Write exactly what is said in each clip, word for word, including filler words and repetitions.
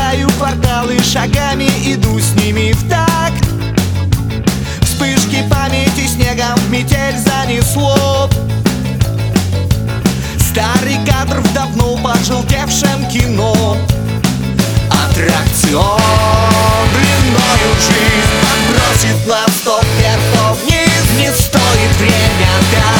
Пересекаю кварталы шагами, иду с ними в такт. Вспышки памяти снегом в метель занесло. Старый кадр в давно пожелтевшем кино. Аттракцион длиною жизнь подбросит на стоп вверх, вниз. Не стоит время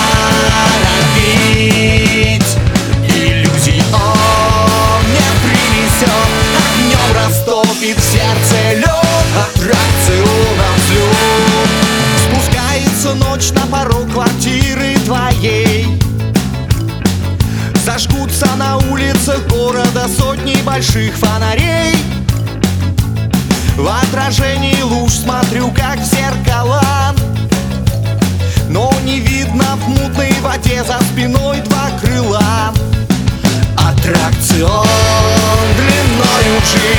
торопить. Иллюзий он не принесет, огнем растопит в сердце лед. Аттракционом взлет. Спускается ночь на порог квартиры твоей. Зажгутся на улицах города сотни больших фонарей. В отражении луж смотрю, как в зеркала, но не видно в мутной воде за спиной два крыла. Аттракцион длиною жизнь